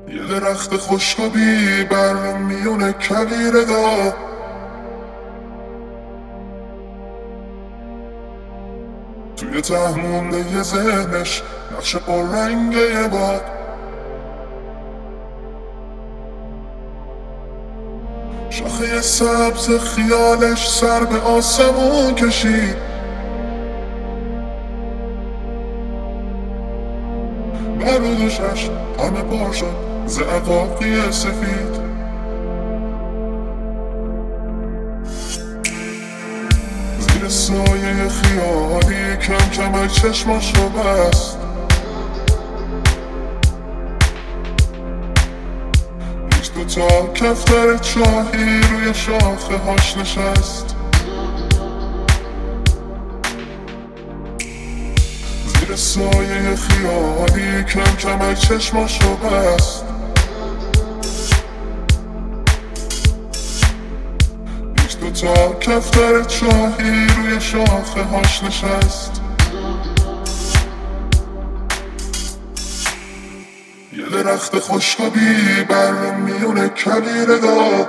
یه درخت خوشگبی بر میون کویره دا، توی ته مونده یه ذهنش نقش پررنگ یه باد. شاخه سبز خیالش سر به آسمون کشید، برودوشش همه پر شد ز عقاقی سفید. زیر سایه خیالی کم کمک چشماش رو بست، هیچ دوتا کفتر چاهی روی شاخه هاش نشست. زیر سایه خیالی کم کمک چشماش رو بست، هیچ دوتا کفتر چاهی روی شاخه هاش نشست. یه درخت خوشگبی بر میون کویره دا،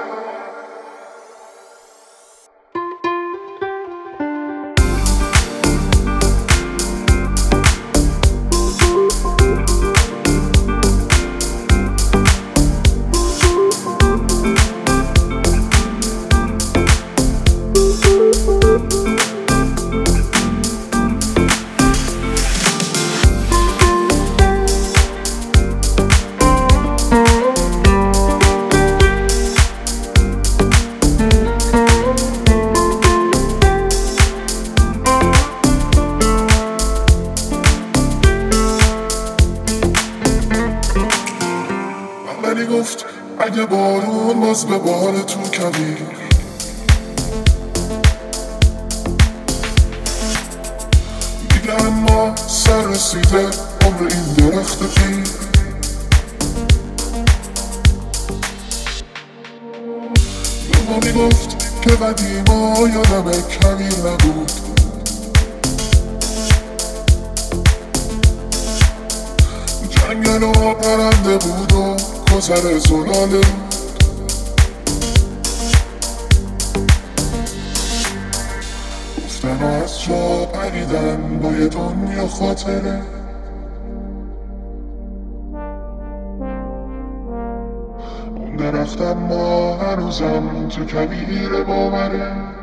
ولی گفت اگه بارون باز به بار تو کویر، دیگه اما سر رسیده عمر این درخت پیر. دوما میگفت که قدیما یادم کویر نبود، جنگل و پرنده بود و گذر زلاله بود. گفتن از جا پریدن با یه دنیا خاطره، اون درخت اما هنوزم تو کویر باوره.